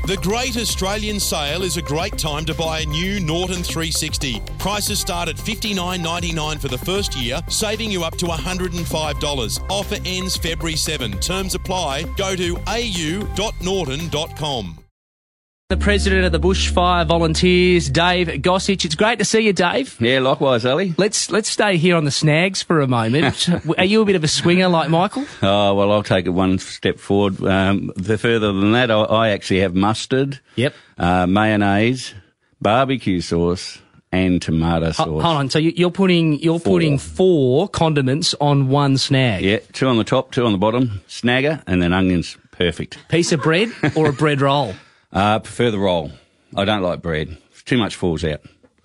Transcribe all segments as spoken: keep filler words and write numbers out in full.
The Great Australian Sale is a great time to buy a new Norton three sixty. Prices start at fifty-nine ninety-nine for the first year, saving you up to one hundred five dollars. Offer ends February seventh. Terms apply. Go to a u dot norton dot com. The president of the Bushfire Volunteers, Dave Gossage. It's great to see you, Dave. Yeah, likewise, Ali. Let's let's stay here on the snags for a moment. Are you a bit of a swinger like Michael? Oh, well, I'll take it one step forward. Um, the further than that, I, I actually have mustard, Yep. uh, mayonnaise, barbecue sauce, and tomato sauce. Hold on. So you- you're putting you're Four. putting four condiments on one snag. Yeah, two on the top, two on the bottom, snagger, and then onions. Perfect. Piece of bread or a bread roll? Uh, prefer the roll. I don't like bread. Too much falls out.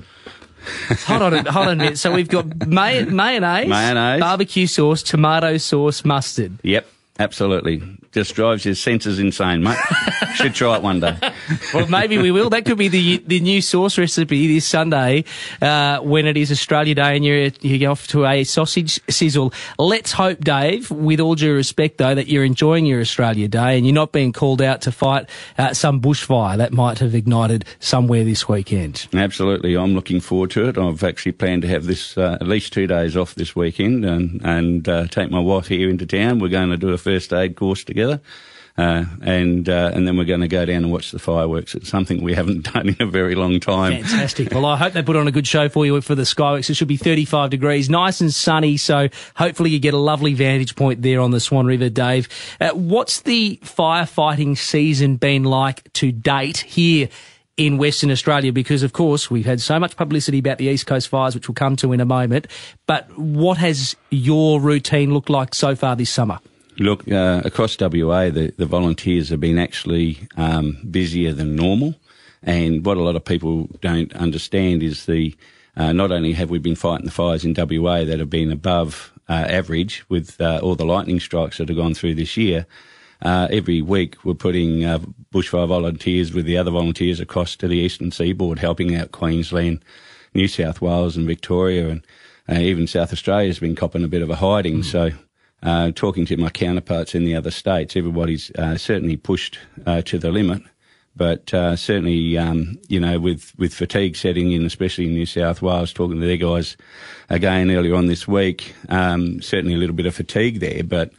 Hold on, a- hold on a minute. So we've got may- mayonnaise, Mayonnaise. barbecue sauce, tomato sauce, mustard. Yep, absolutely. Just drives your senses insane, mate. Should try it one day. Well, maybe we will. That could be the the new sauce recipe this Sunday uh, when it is Australia Day and you're, you go off to a sausage sizzle. Let's hope, Dave, with all due respect, though, that you're enjoying your Australia Day and you're not being called out to fight uh, some bushfire that might have ignited somewhere this weekend. Absolutely. I'm looking forward to it. I've actually planned to have this uh, at least two days off this weekend and, and uh, take my wife here into town. We're going to do a first aid course together. Uh, and uh, and then we're going to go down and watch the fireworks. It's something we haven't done in a very long time. Fantastic. Well, I hope they put on a good show for you for the Skyworks. It should be thirty-five degrees, nice and sunny, so hopefully you get a lovely vantage point there on the Swan River, Dave. Uh, what's the firefighting season been like to date here in Western Australia? Because, of course, we've had so much publicity about the East Coast fires, which we'll come to in a moment. But what has your routine looked like so far this summer? Look, uh, across W A, the, the volunteers have been actually um, busier than normal. And what a lot of people don't understand is the uh, not only have we been fighting the fires in W A that have been above uh, average with uh, all the lightning strikes that have gone through this year, uh, every week we're putting uh, bushfire volunteers with the other volunteers across to the eastern seaboard, helping out Queensland, New South Wales and Victoria, and uh, even South Australia's been copping a bit of a hiding. Mm. So uh, talking to my counterparts in the other states, everybody's uh, certainly pushed uh, to the limit. But uh, certainly, um, you know, with, with fatigue setting in, especially in New South Wales, talking to their guys again earlier on this week, um, certainly a little bit of fatigue there. But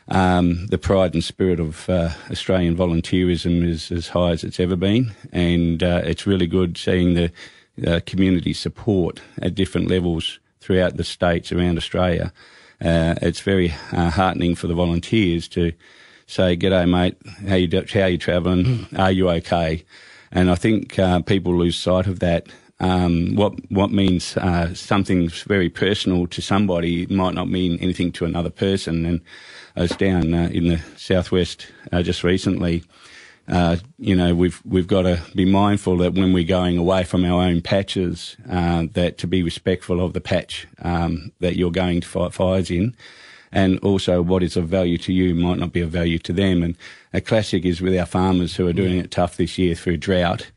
um, the pride and spirit of uh, Australian volunteerism is as high as it's ever been. And uh, it's really good seeing the uh, community support at different levels throughout the states around Australia. Uh, it's very uh, heartening for the volunteers to say, "G'day, mate. How you do, how you travelling? Mm. Are you okay?" And I think uh, people lose sight of that. Um, what what means uh, something very personal to somebody might not mean anything to another person. And I was down uh, in the southwest uh, just recently. Uh, you know, we've we've got to be mindful that when we're going away from our own patches, uh, that to be respectful of the patch um, that you're going to fight fires in. And also what is of value to you might not be of value to them. And a classic is with our farmers who are doing it tough this year through drought.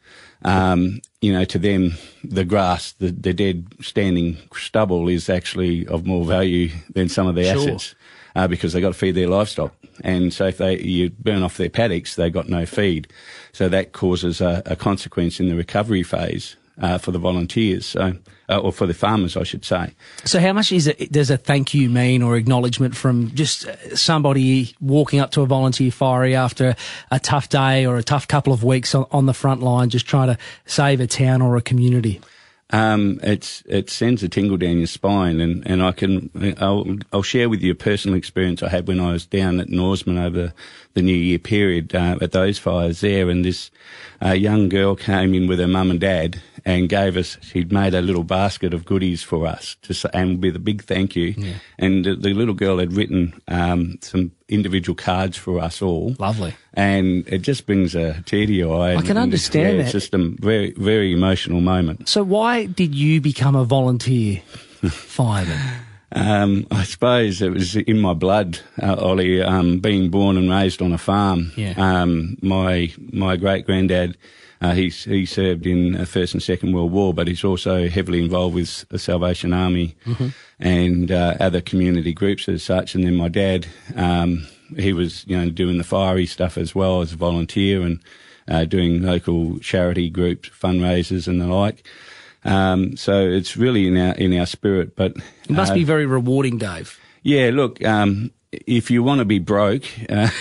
Um, you know, to them, the grass, the, the dead standing stubble is actually of more value than some of their Sure. assets uh, because they've got to feed their livestock. And so if they you burn off their paddocks, they've got no feed. So that causes a, a consequence in the recovery phase uh, for the volunteers. So Uh, or for the farmers, I should say. So how much is it, does a thank you mean or acknowledgement from just somebody walking up to a volunteer fire after a tough day or a tough couple of weeks on, on the front line, just trying to save a town or a community? Um, it's, it sends a tingle down your spine, and, and I can, I'll, I'll share with you a personal experience I had when I was down at Norseman over the New Year period, uh, at those fires there, and this, uh, young girl came in with her mum and dad and gave us, she'd made a little basket of goodies for us to say, and with a big thank you. Yeah. And the, the little girl had written, um, some individual cards for us all. Lovely. And it just brings a tear to your eye. I can and understand yeah, that. It's just a very, very emotional moment. So why did you become a volunteer fireman? Um, I suppose it was in my blood, uh, Ollie, um, being born and raised on a farm. Yeah. Um, my, my great granddad, uh, he, he served in the First and Second World War, but he's also heavily involved with the Salvation Army mm-hmm. and, uh, other community groups as such. And then my dad, um, he was, you know, doing the fiery stuff as well as a volunteer, and, uh, doing local charity groups, fundraisers and the like. Um, so it's really in our in our spirit. But it must uh, be very rewarding, Dave. Yeah, look, um, if you want to be broke, uh,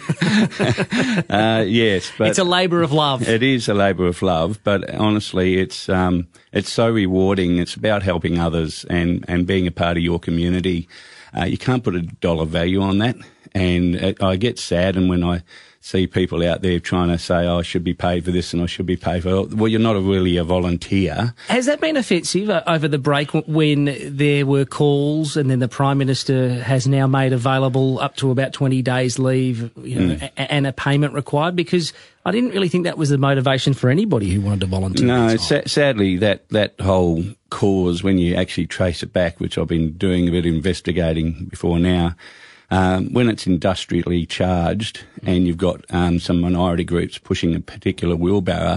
uh, yes, but it's a labour of love. It is a labour of love, but honestly, it's um, it's so rewarding. It's about helping others and, and being a part of your community. Uh, you can't put a dollar value on that, and it, I get saddened when I see people out there trying to say, oh, I should be paid for this and I should be paid for that. Well, you're not a really a volunteer. Has that been offensive over the break when there were calls and then the Prime Minister has now made available up to about twenty days leave, you know, mm. a- and a payment required? Because I didn't really think that was the motivation for anybody who wanted to volunteer. No, sa- sadly, that, that whole cause, when you actually trace it back, which I've been doing a bit of investigating before now, Um, when it's industrially charged and you've got um, some minority groups pushing a particular wheelbarrow,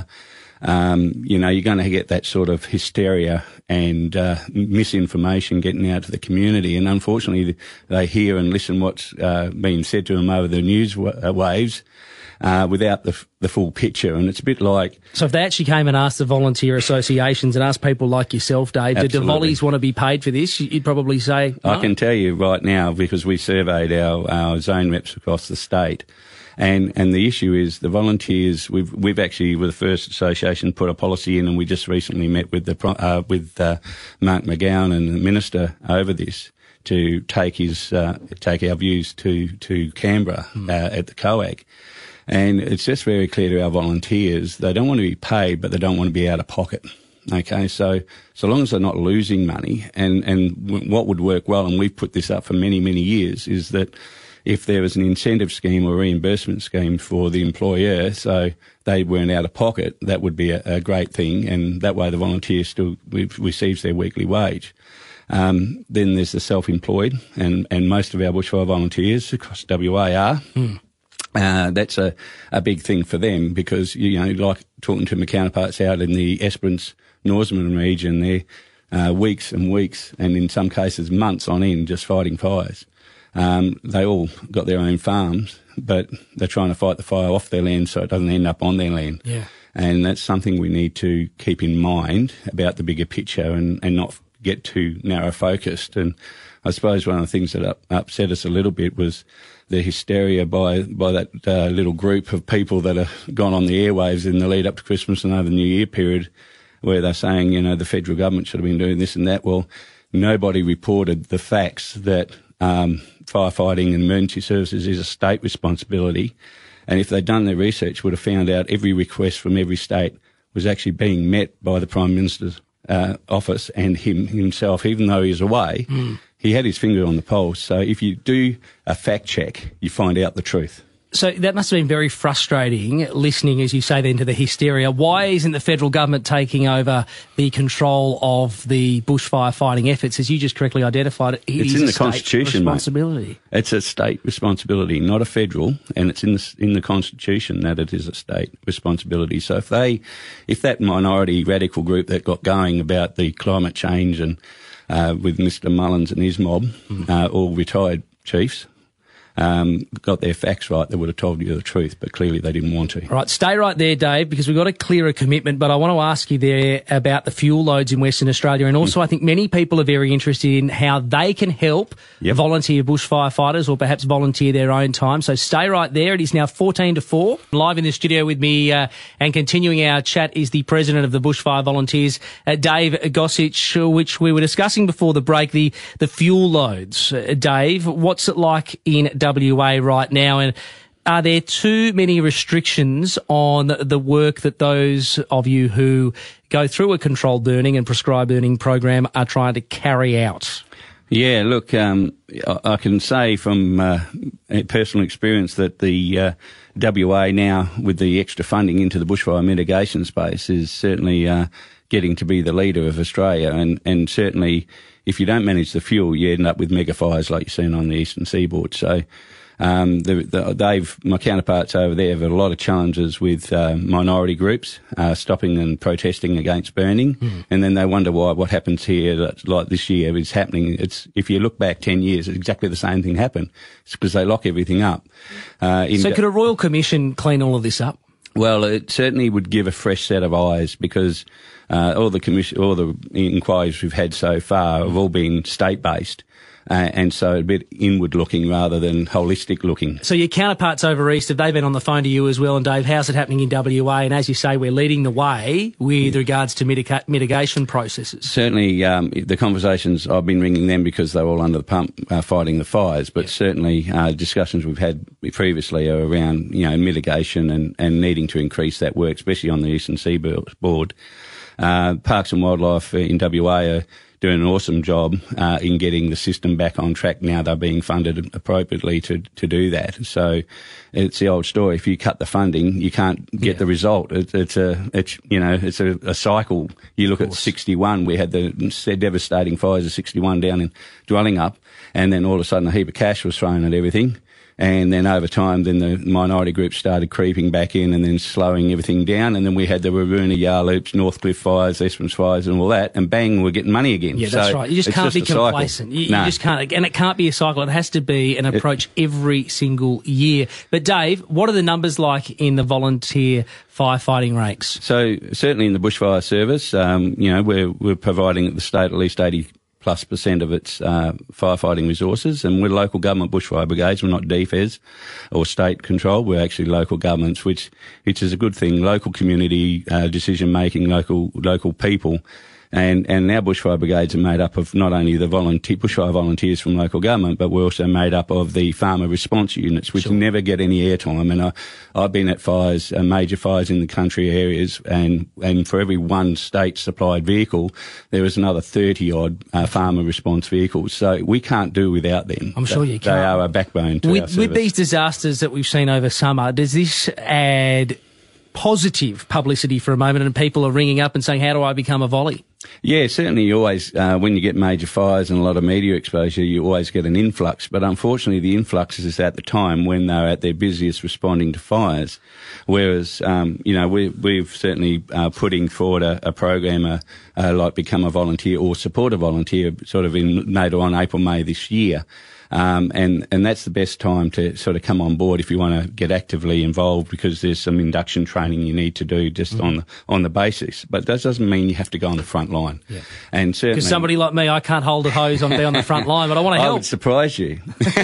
um, you know, you're going to get that sort of hysteria and uh, misinformation getting out to the community. And unfortunately, they hear and listen what's uh, being said to them over the news w- waves uh, without the, f- the full picture. And it's a bit like... So if they actually came and asked the volunteer associations and asked people like yourself, Dave, do the volleys want to be paid for this? You'd probably say no. I can tell you right now, because we surveyed our, our zone reps across the state, and, and the issue is the volunteers, we've, we've actually, with the first association, put a policy in, and we just recently met with the, uh, with, uh, Mark McGowan and the Minister over this to take his, uh, take our views to, to Canberra, mm. uh, at the COAG. And it's just very clear to our volunteers, they don't want to be paid, but they don't want to be out of pocket. Okay, so so long as they're not losing money, and, and w- what would work well, and we've put this up for many, many years, is that if there was an incentive scheme or reimbursement scheme for the employer, so they weren't out of pocket, that would be a, a great thing, and that way the volunteer still re- receives their weekly wage. Um, then there's the self-employed, and, and most of our bushfire volunteers across W A are. Mm. Uh, that's a, a big thing for them because, you know, like talking to my counterparts out in the Esperance, Norseman region, they're uh, weeks and weeks and in some cases months on end just fighting fires. Um, they all got their own farms, but they're trying to fight the fire off their land so it doesn't end up on their land. Yeah. And that's something we need to keep in mind about the bigger picture and, and not get too narrow focused. And I suppose one of the things that up, upset us a little bit was the hysteria by by that uh, little group of people that have gone on the airwaves in the lead up to Christmas and over the New Year period, where they're saying, you know, the federal government should have been doing this and that. Well, nobody reported the facts that um, firefighting and emergency services is a state responsibility. And if they'd done their research, would have found out every request from every state was actually being met by the Prime Minister's uh, office and him himself, even though he's away. Mm. He had his finger on the pulse. So if you do a fact check, you find out the truth. So that must have been very frustrating, listening, as you say, then to the hysteria. Why isn't the federal government taking over the control of the bushfire fighting efforts? As you just correctly identified, it it's is in a the state Constitution, responsibility. Mate. It's a state responsibility, not a federal, and it's in the, in the Constitution that it is a state responsibility. So if they, if that minority radical group that got going about the climate change and uh, with Mister Mullins and his mob, mm. uh, all retired chiefs, Um, got their facts right, they would have told you the truth, but clearly they didn't want to. All right, stay right there, Dave, because we've got a clearer commitment, but I want to ask you there about the fuel loads in Western Australia, and also mm. I think many people are very interested in how they can help yep. volunteer bushfire fighters or perhaps volunteer their own time. So stay right there. It is now fourteen to four. Live in the studio with me uh, and continuing our chat is the President of the Bushfire Volunteers, uh, Dave Gossage, which we were discussing before the break, the, the fuel loads. Uh, Dave, what's it like in W A right now, and are there too many restrictions on the work that those of you who go through a controlled burning and prescribed burning program are trying to carry out? Yeah, look, um, I can say from uh, personal experience that the uh, W A now, with the extra funding into the bushfire mitigation space, is certainly uh, getting to be the leader of Australia, and, and certainly if you don't manage the fuel, you end up with mega fires like you're seeing on the eastern seaboard. So um, the, the, they've, my counterparts over there have had a lot of challenges with uh, minority groups uh, stopping and protesting against burning, mm. and then they wonder why what happens here, that, like this year, is happening. It's if you look back ten years, exactly the same thing happened. It's because they lock everything up. Uh, in so could a Royal Commission clean all of this up? Well, it certainly would give a fresh set of eyes because uh, all the commission, all the inquiries we've had so far have all been state-based. Uh, and so a bit inward-looking rather than holistic-looking. So your counterparts over east, have they been on the phone to you as well? And Dave, how's it happening in W A? And as you say, we're leading the way with yeah. regards to mitica- mitigation processes. Certainly, um, the conversations, I've been ringing them because they're all under the pump uh, fighting the fires, but yeah. certainly uh, discussions we've had previously are around, you know, mitigation and, and needing to increase that work, especially on the Eastern Seaboard. Uh, Parks and Wildlife in W A are doing an awesome job uh, in getting the system back on track. Now they're being funded appropriately to to do that. So it's the old story. If you cut the funding, you can't get yeah. the result. It, it's a it's you know it's a, a cycle. You look at sixty-one. We had the devastating fires of sixty-one down in Dwellingup, and then all of a sudden a heap of cash was thrown at everything. And then over time, then the minority groups started creeping back in and then slowing everything down. And then we had the Waroona, Yarloops, Northcliffe fires, Esperance fires and all that. And bang, we're getting money again. Yeah, that's so right. You just can't just be complacent. You, no. you just can't. And it can't be a cycle. It has to be an approach it, every single year. But Dave, what are the numbers like in the volunteer firefighting ranks? So certainly in the bushfire service, um, you know, we're, we're providing at the state at least eighty plus percent of its uh, firefighting resources, and we're local government bushfire brigades. We're not D F E S or state controlled. We're actually local governments, which which is a good thing. Local community uh, decision making, local local people. And, and our bushfire brigades are made up of not only the volunteer, bushfire volunteers from local government, but we're also made up of the farmer response units, which sure. never get any airtime. And I, I've been at fires, uh, major fires in the country areas, and, and for every one state supplied vehicle, there is another thirty odd uh, farmer response vehicles. So we can't do without them. I'm sure you can. They are a backbone to with, our service. With these disasters that we've seen over summer, does this add positive publicity for a moment and people are ringing up and saying, how do I become a volley? Yeah, certainly you always, uh, when you get major fires and a lot of media exposure, you always get an influx. But unfortunately, the influx is at the time when they're at their busiest responding to fires. Whereas, um, you know, we, we've certainly uh, putting forward a, a program uh, uh, like Become a Volunteer or Support a Volunteer sort of in later on April, May this year. Um, and, and that's the best time to sort of come on board if you want to get actively involved, because there's some induction training you need to do just mm-hmm. on the, on the basis. But that doesn't mean you have to go on the front line. Yeah. And certainly, because somebody like me, I can't hold a hose on be on the front line, but I want to help. I would surprise you.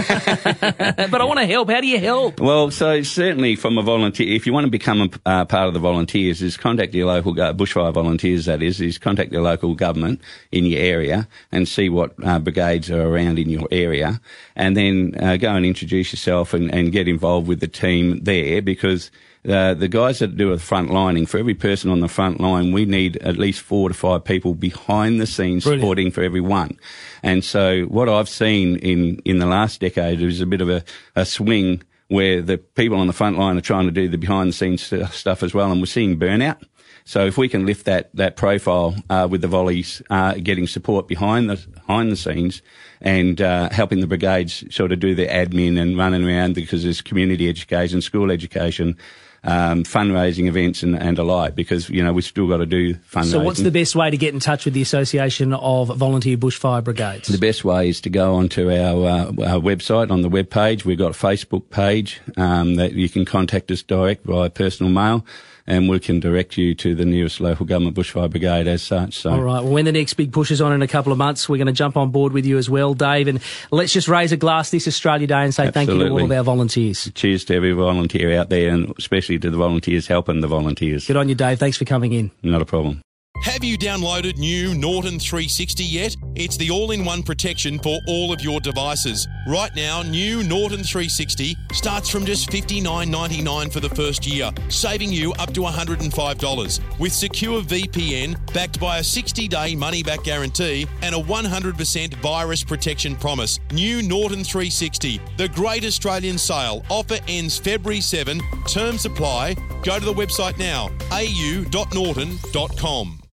But I want to help. How do you help? Well, so certainly from a volunteer, if you want to become a uh, part of the volunteers, is contact your local uh, bushfire volunteers. That is, is contact your local government in your area and see what uh, brigades are around in your area. And then uh, go and introduce yourself and, and get involved with the team there, because uh, the guys that do the front lining, for every person on the front line, we need at least four to five people behind the scenes Brilliant. supporting for every one. And so what I've seen in, in the last decade is a bit of a, a swing where the people on the front line are trying to do the behind the scenes stuff as well, and we're seeing burnout. So if we can lift that, that profile, uh, with the volleys, uh, getting support behind the, behind the scenes and, uh, helping the brigades sort of do their admin and running around, because there's community education, school education, um, fundraising events and, and alike, because, you know, we've still got to do fundraising. So what's the best way to get in touch with the Association of Volunteer Bushfire Brigades? The best way is to go onto our, uh, our website. On the web page, we've got a Facebook page, um, that you can contact us direct via personal mail, and we can direct you to the nearest local government bushfire brigade as such. So. All right. Well, when the next big push is on in a couple of months, we're going to jump on board with you as well, Dave. And let's just raise a glass this Australia Day and say Absolutely. Thank you to all of our volunteers. Cheers to every volunteer out there, and especially to the volunteers helping the volunteers. Good on you, Dave. Thanks for coming in. Not a problem. Have you downloaded new Norton three sixty yet? It's the all-in-one protection for all of your devices. Right now, new Norton three sixty starts from just fifty-nine ninety-nine for the first year, saving you up to one hundred five dollars. With secure V P N, backed by a sixty day money-back guarantee and a one hundred percent virus protection promise. New Norton three sixty, the great Australian sale. Offer ends February seventh. Terms apply. Go to the website now, a u dot norton dot com.